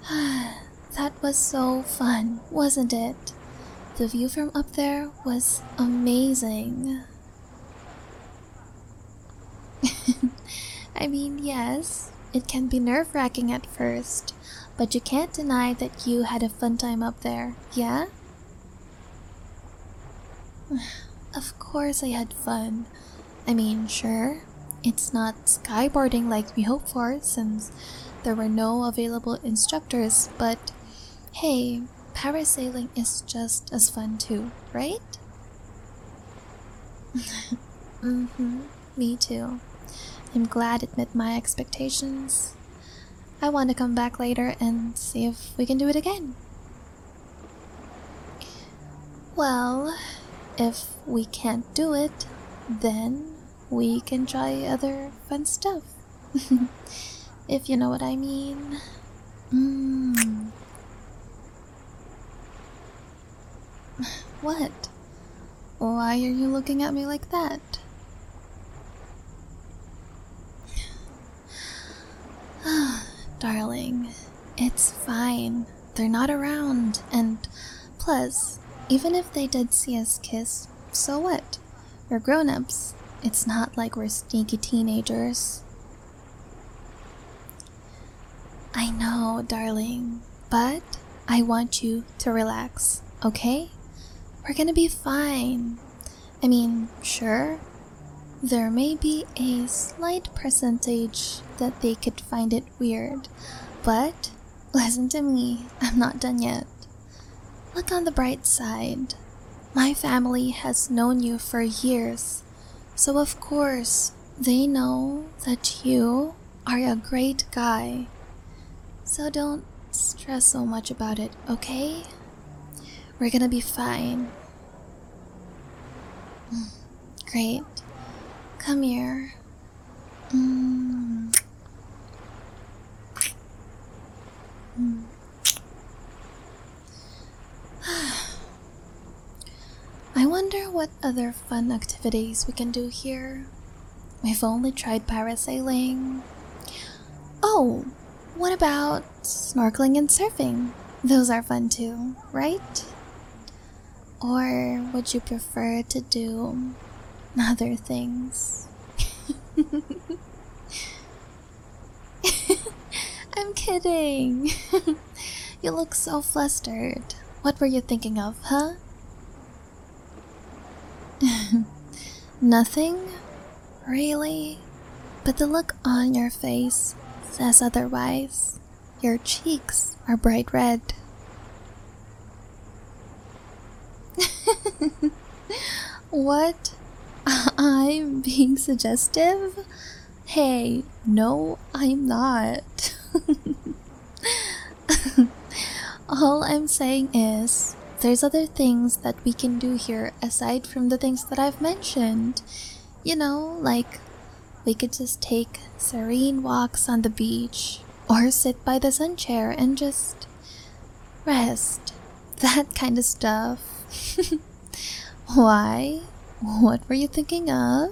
That was so fun, wasn't it? The view from up there was amazing. I mean, yes, it can be nerve-wracking at first, but you can't deny that you had a fun time up there, yeah? Of course I had fun. I mean, sure, it's not skyboarding like we hoped for since there were no available instructors, but hey, parasailing is just as fun too, right? Mm-hmm, me too. I'm glad it met my expectations. I want to come back later and see if we can do it again. Well, if we can't do it, then we can try other fun stuff. If you know what I mean. Mm. What? Why are you looking at me like that? Darling, it's fine. They're not around, and plus, even if they did see us kiss, so what? We're grown-ups. It's not like we're sneaky teenagers. I know, darling, but I want you to relax, okay? We're gonna be fine. I mean, sure, there may be a slight percentage that they could find it weird, but listen to me, I'm not done yet. Look on the bright side. My family has known you for years, so of course they know that you are a great guy. So don't stress so much about it, okay? We're gonna be fine. Great. Come here. Mm. Mm. I wonder what other fun activities we can do here. We've only tried parasailing. Oh, what about snorkeling and surfing? Those are fun too, right? Or would you prefer to do other things? I'm kidding. You look so flustered. What were you thinking of, huh? Nothing? Really? But the look on your face says otherwise. Your cheeks are bright red. What? I'm being suggestive? Hey, no, I'm not. All I'm saying is, there's other things that we can do here aside from the things that I've mentioned. You know, like we could just take serene walks on the beach, or sit by the sun chair and just rest. That kind of stuff. Why? What were you thinking of?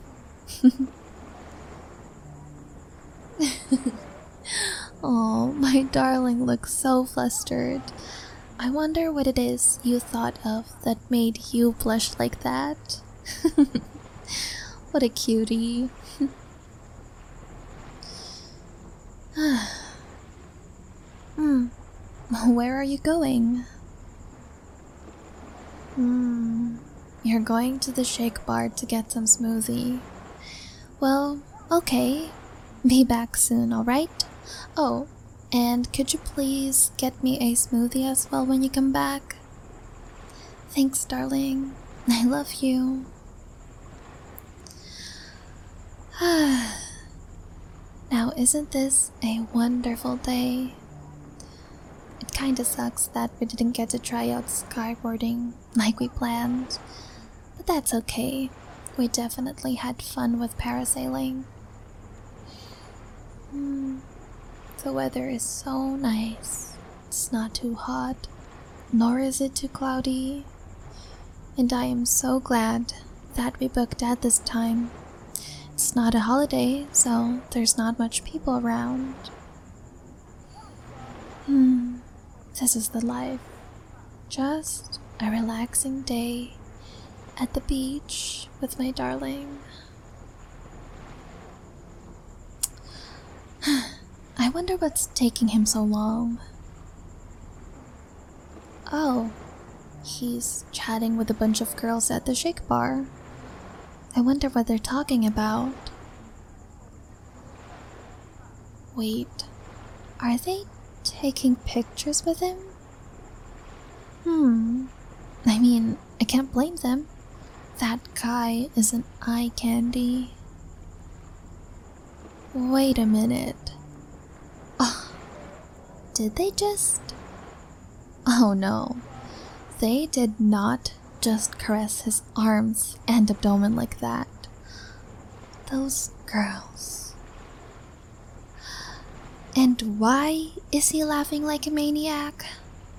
Oh, my darling looks so flustered. I wonder what it is you thought of that made you blush like that. What a cutie. Where are you going? You're going to the shake bar to get some smoothie. Well, okay. Be back soon, alright? Oh, and could you please get me a smoothie as well when you come back? Thanks, darling. I love you. Now, isn't this a wonderful day? It kinda sucks that we didn't get to try out skywarding like we planned, but that's okay. We definitely had fun with parasailing. The weather is so nice. It's not too hot, nor is it too cloudy. And I am so glad that we booked at this time. It's not a holiday, so there's not much people around. this is the life. Just a relaxing day at the beach with my darling. I wonder what's taking him so long. Oh, he's chatting with a bunch of girls at the shake bar. I wonder what they're talking about. Wait, are they taking pictures with him? I mean, I can't blame them. That guy is an eye candy. Wait a minute. Oh, did they just... Oh no. They did not just caress his arms and abdomen like that. Those girls. And why is he laughing like a maniac?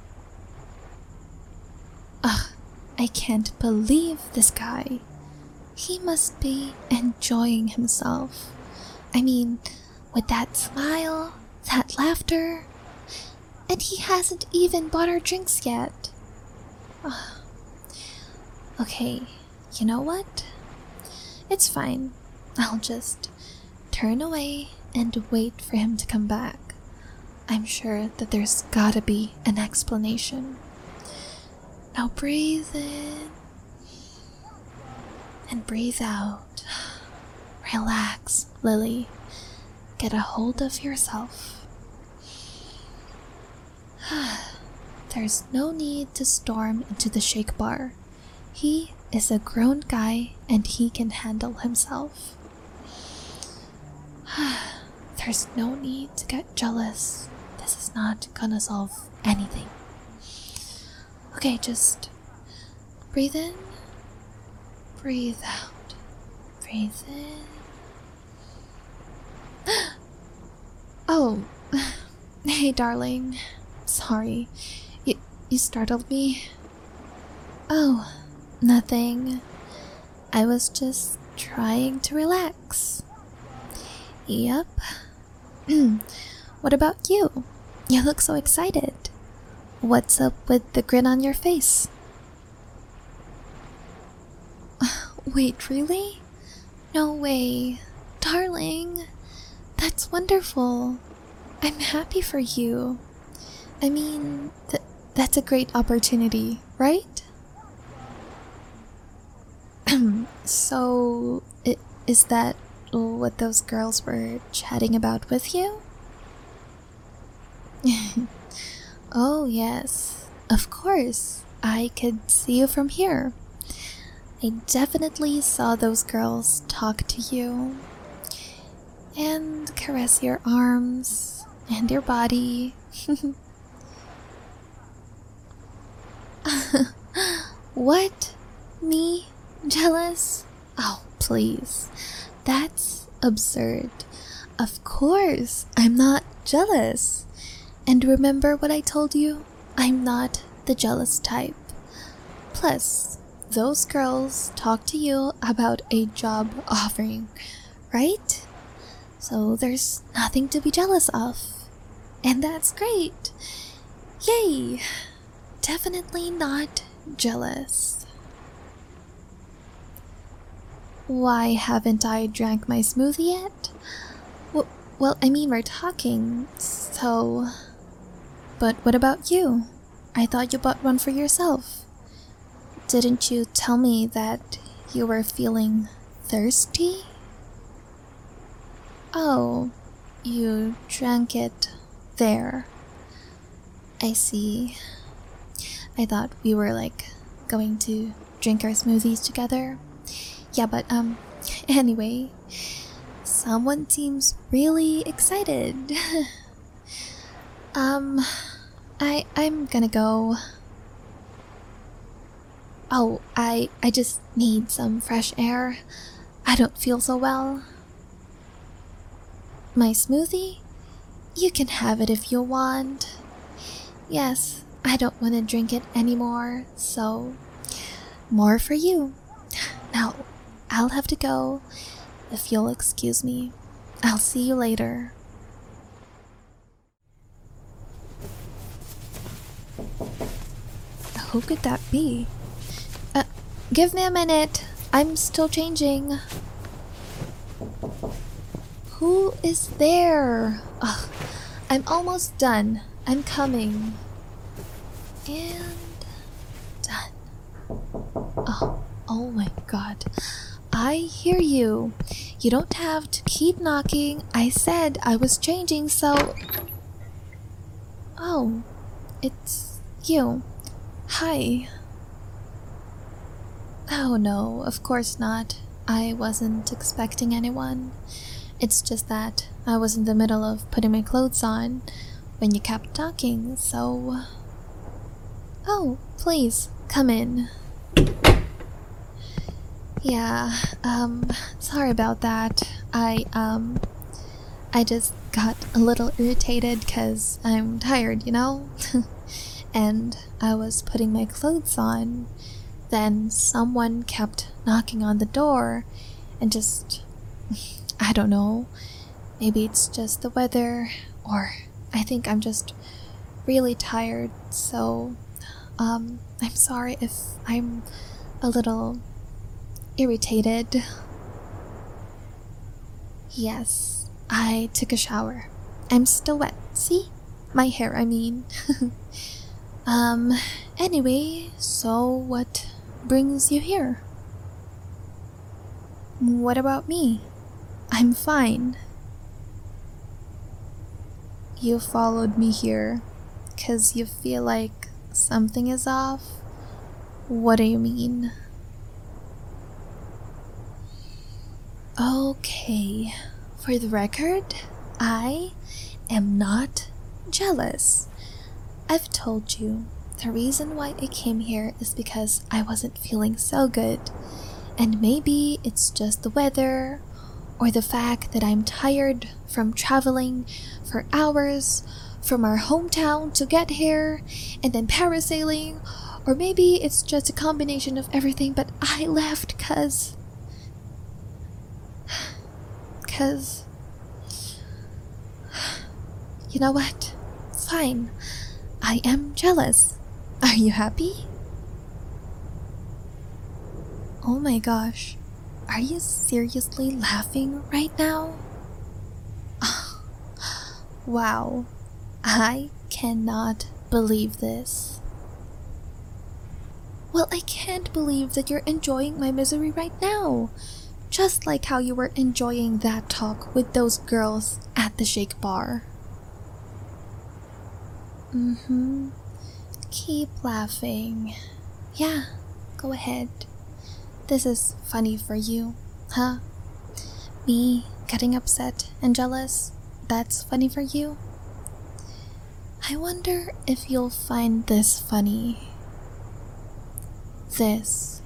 Ugh, I can't believe this guy. He must be enjoying himself. I mean, with that smile, that laughter, and he hasn't even bought our drinks yet. Ugh. Okay, you know what? It's fine. I'll just turn away and wait for him to come back. I'm sure that there's gotta be an explanation. Now breathe in and breathe out. Relax, Lily. Get a hold of yourself. There's no need to storm into the shake bar. He is a grown guy and he can handle himself. There's no need to get jealous. This is not gonna solve anything. Okay, just breathe in, breathe out, breathe in. Oh, hey darling. Sorry, you startled me. Oh, nothing. I was just trying to relax. Yep. What about you? You look so excited. What's up with the grin on your face? Wait, really? No way. Darling, that's wonderful. I'm happy for you. I mean, that's a great opportunity, right? So, is that what those girls were chatting about with you? Oh, yes. Of course. I could see you from here. I definitely saw those girls talk to you and caress your arms and your body. What? Me? Jealous? Oh, please. That's absurd. Of course, I'm not jealous. And remember what I told you? I'm not the jealous type. Plus, those girls talk to you about a job offering, right? So there's nothing to be jealous of. And that's great. Yay! Definitely not jealous. Why haven't I drank my smoothie yet? Well, I mean, we're talking, so... But what about you? I thought you bought one for yourself. Didn't you tell me that you were feeling thirsty? Oh, you drank it there. I see. I thought we were going to drink our smoothies together. Yeah, but anyway, someone seems really excited. I'm gonna go. Oh, I just need some fresh air. I don't feel so well. My smoothie? You can have it if you want. Yes, I don't want to drink it anymore, so more for you. Now, I'll have to go. If you'll excuse me, I'll see you later. Who could that be? Give me a minute. I'm still changing. Who is there? Ugh, I'm almost done. I'm coming. And done. Oh my god. I hear you. You don't have to keep knocking. I said I was changing, so... Oh, it's you. Hi. Oh no, of course not. I wasn't expecting anyone. It's just that I was in the middle of putting my clothes on when you kept talking, so... Oh, please, come in. Yeah, sorry about that. I just got a little irritated because I'm tired, you know? And I was putting my clothes on. Then someone kept knocking on the door and just... I don't know. Maybe it's just the weather, or I think I'm just really tired, so... I'm sorry if I'm a little irritated. Yes, I took a shower. I'm still wet. See? My hair, I mean. Anyway, so what brings you here? What about me? I'm fine. You followed me here 'cause you feel like something is off? What do you mean? Okay, for the record, I am not jealous. I've told you, the reason why I came here is because I wasn't feeling so good. And maybe it's just the weather, or the fact that I'm tired from traveling for hours from our hometown to get here, and then parasailing, or maybe it's just a combination of everything, but I left cause... You know what? Fine. I am jealous. Are you happy? Oh my gosh. Are you seriously laughing right now? Wow. I cannot believe this. Well, I can't believe that you're enjoying my misery right now. Just like how you were enjoying that talk with those girls at the shake bar. Keep laughing. Yeah, go ahead. This is funny for you, huh? Me getting upset and jealous, that's funny for you? I wonder if you'll find this funny. This.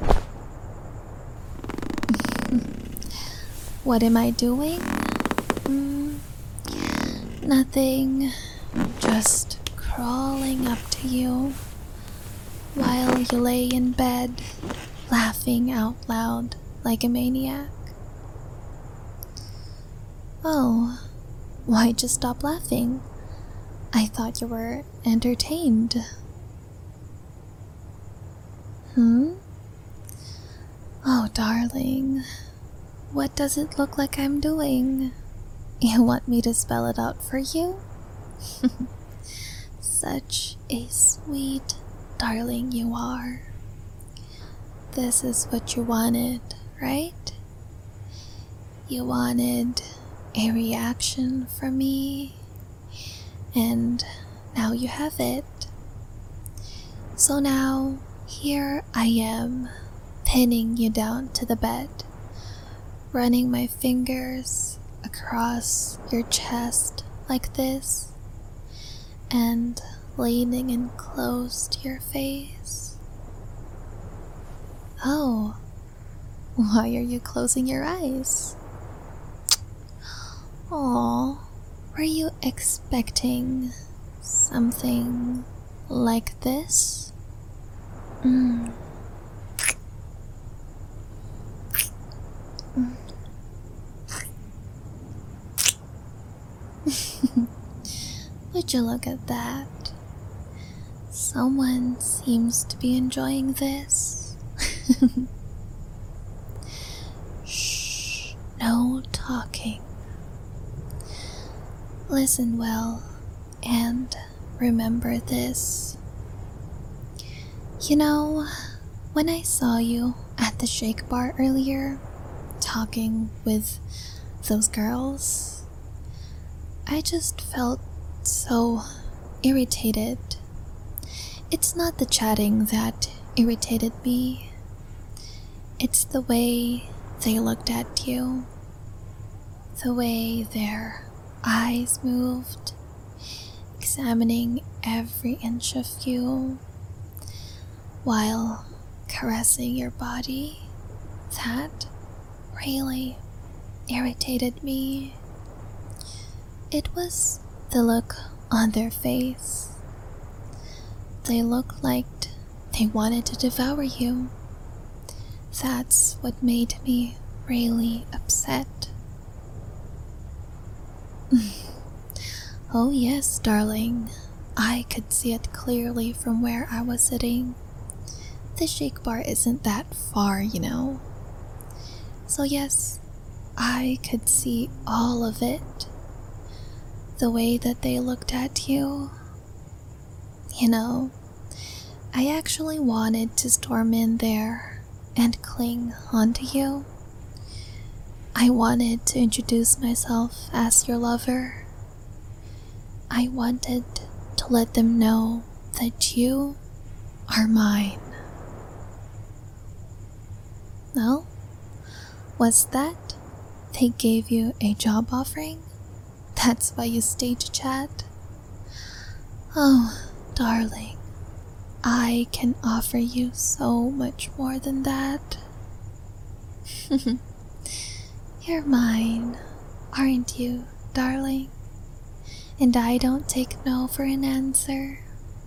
What am I doing? Nothing. Just crawling up to you while you lay in bed, laughing out loud like a maniac. Oh, why'd you stop laughing? I thought you were entertained. Oh, darling, what does it look like I'm doing? You want me to spell it out for you? Such a sweet darling you are. This is what you wanted, right? You wanted a reaction from me, and now you have it. So now, here I am, pinning you down to the bed, running my fingers across your chest like this, and leaning in close to your face. Oh, why are you closing your eyes? Aw, were you expecting something like this? Would you look at that? Someone seems to be enjoying this. Shh, no talking. Listen well and remember this. You know, when I saw you at the shake bar earlier, talking with those girls, I just felt so irritated. It's not the chatting that irritated me. It's the way they looked at you. The way their eyes moved, examining every inch of you while caressing your body. That really irritated me. It was the look on their face. They looked like they wanted to devour you. That's what made me really upset. Oh yes, darling. I could see it clearly from where I was sitting. The shake bar isn't that far, you know. So yes, I could see all of it. The way that they looked at you. You know, I actually wanted to storm in there and cling onto you. I wanted to introduce myself as your lover. I wanted to let them know that you are mine. No? Was that they gave you a job offering? That's why you stayed to chat? Oh, darling, I can offer you so much more than that. You're mine, aren't you, darling? And I don't take no for an answer.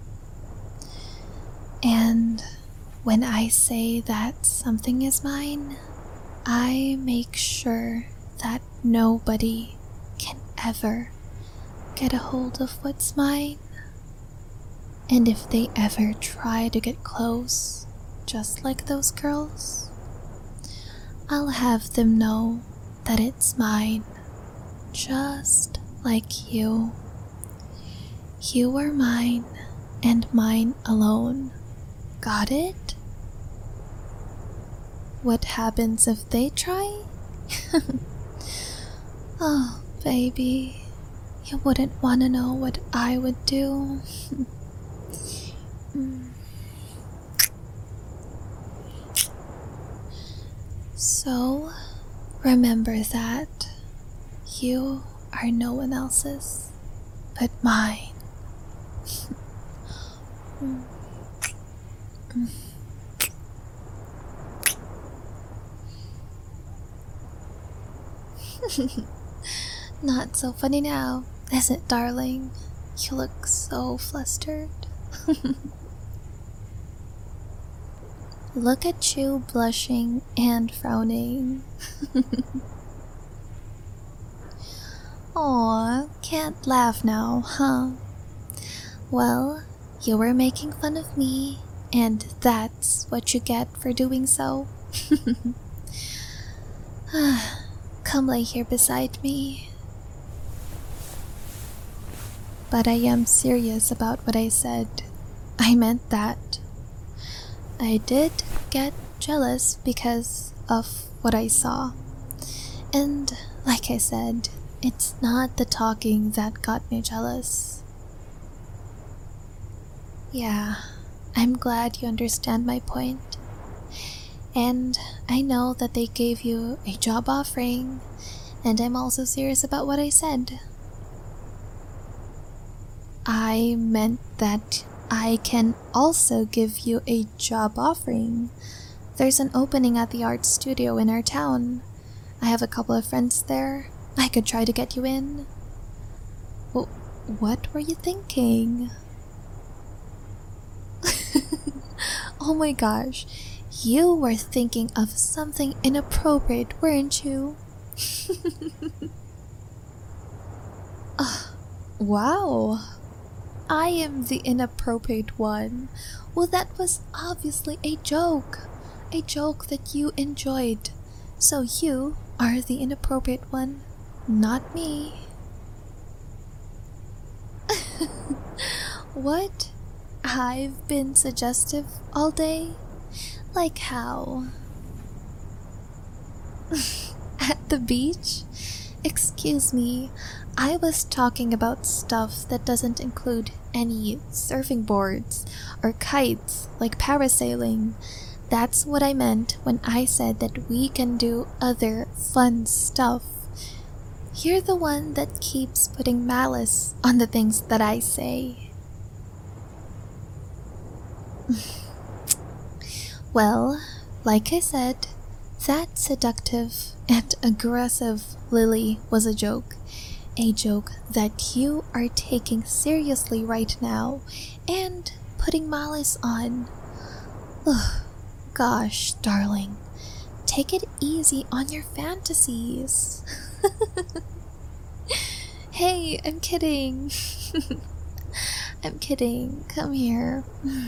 And when I say that something is mine, I make sure that nobody can ever get a hold of what's mine. And if they ever try to get close, just like those girls, I'll have them know that it's mine, just like you. You are mine, and mine alone. Got it? What happens if they try? Oh, baby, you wouldn't want to know what I would do. So, remember that you are no one else's but mine. Not so funny now, is it, darling? You look so flustered. Look at you blushing and frowning. Aw, can't laugh now, huh? Well, you were making fun of me, and that's what you get for doing so. Come lay here beside me. But I am serious about what I said. I meant that. I did get jealous because of what I saw. And like I said, it's not the talking that got me jealous. Yeah, I'm glad you understand my point. And I know that they gave you a job offering, and I'm also serious about what I said. I meant that I can also give you a job offering. There's an opening at the art studio in our town. I have a couple of friends there. I could try to get you in. Well, what were you thinking? Oh my gosh, you were thinking of something inappropriate, weren't you? Wow. I am the inappropriate one. Well, that was obviously a joke. A joke that you enjoyed. So you are the inappropriate one, not me. What? I've been suggestive all day? Like how? At the beach? Excuse me, I was talking about stuff that doesn't include any surfing boards or kites like parasailing. That's what I meant when I said that we can do other fun stuff. You're the one that keeps putting malice on the things that I say. Well, like I said, that seductive and aggressive Lily was a joke. A joke that you are taking seriously right now and putting malice on. Ugh, gosh, darling, take it easy on your fantasies. Hey, I'm kidding. I'm kidding. Come here.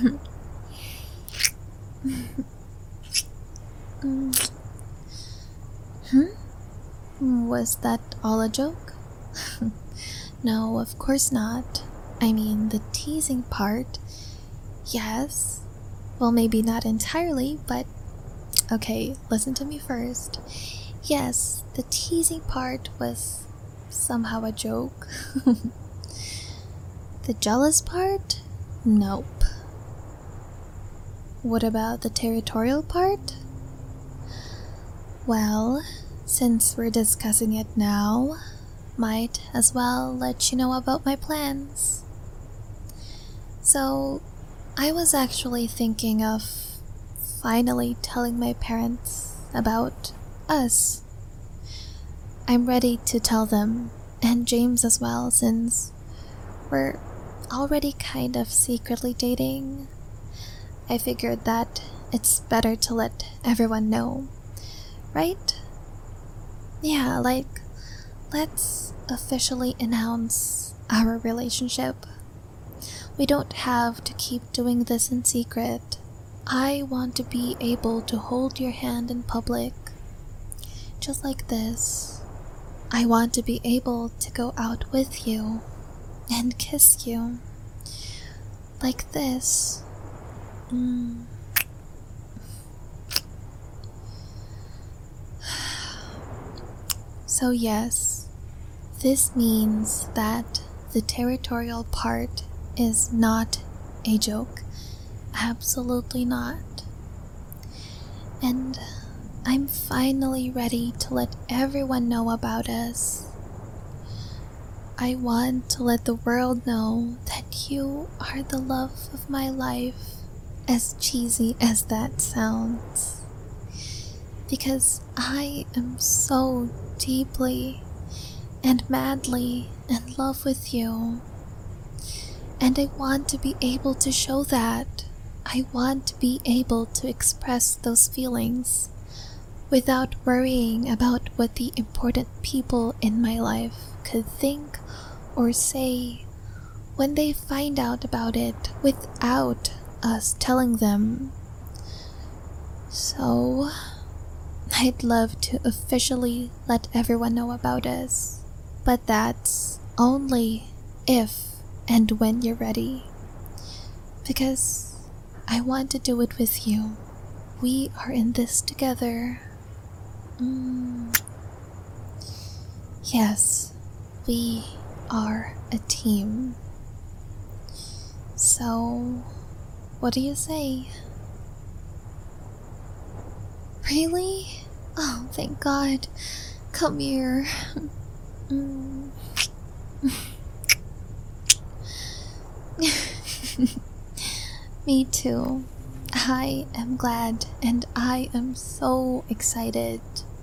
Was that all a joke? No, of course not. I mean, the teasing part, yes. Well, maybe not entirely, but okay, listen to me first. Yes, the teasing part was somehow a joke. The jealous part? Nope. What about the territorial part? Well, since we're discussing it now, might as well let you know about my plans. So, I was actually thinking of finally telling my parents about us. I'm ready to tell them, and James as well, since we're already kind of secretly dating. I figured that it's better to let everyone know, right? Yeah, like, let's officially announce our relationship. We don't have to keep doing this in secret. I want to be able to hold your hand in public. Just like this. I want to be able to go out with you and kiss you. Like this. So yes, this means that the territorial part is not a joke. Absolutely not. And I'm finally ready to let everyone know about us. I want to let the world know that you are the love of my life, as cheesy as that sounds. Because I am so deeply and madly in love with you. And I want to be able to show that. I want to be able to express those feelings without worrying about what the important people in my life could think or say when they find out about it without us telling them. So, I'd love to officially let everyone know about us, but that's only if and when you're ready. Because I want to do it with you. We are in this together. Yes, we are a team. So, what do you say? Really? Oh, thank God. Come here. Me too. I am glad and I am so excited.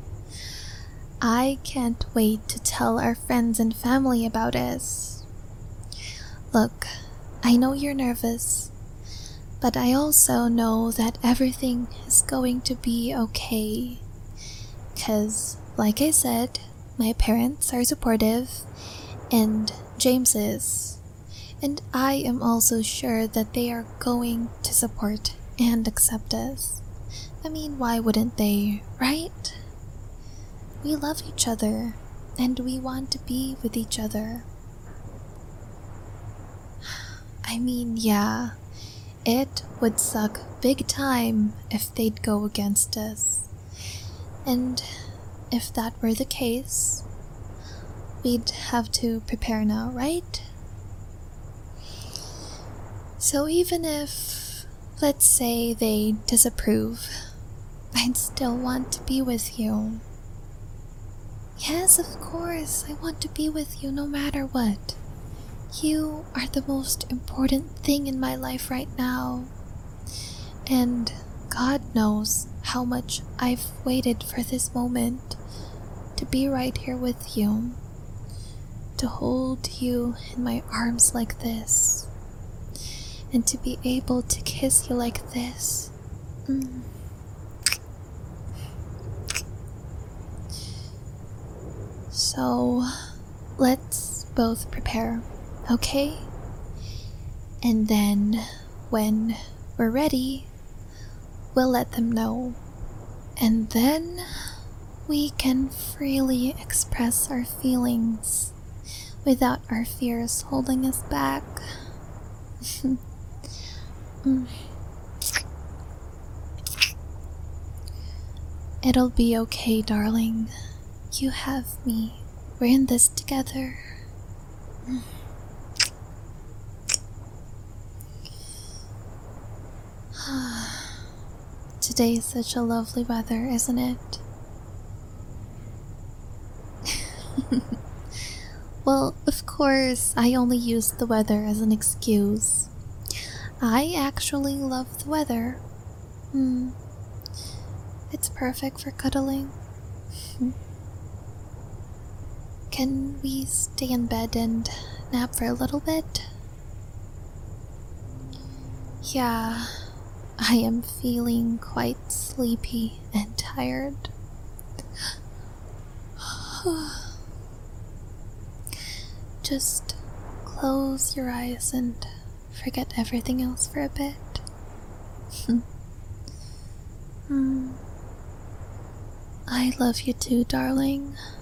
I can't wait to tell our friends and family about us. Look, I know you're nervous, but I also know that everything is going to be okay. 'Cause, like I said, my parents are supportive, and James is. And I am also sure that they are going to support and accept us. I mean, why wouldn't they, right? We love each other, and we want to be with each other. I mean, yeah, it would suck big time if they'd go against us. And if that were the case, we'd have to prepare now, right? So even if, let's say, they disapprove, I'd still want to be with you. Yes, of course, I want to be with you no matter what. You are the most important thing in my life right now. And God knows how much I've waited for this moment to be right here with you, to hold you in my arms like this, and to be able to kiss you like this. So, let's both prepare, okay? And then, when we're ready, we'll let them know. And then, we can freely express our feelings without our fears holding us back. It'll be okay, darling. You have me. We're in this together. Today is such a lovely weather, isn't it? Well, of course, I only used the weather as an excuse. I actually love the weather. It's perfect for cuddling. Can we stay in bed and nap for a little bit? Yeah, I am feeling quite sleepy and tired. Just close your eyes and forget everything else for a bit. I love you too, darling.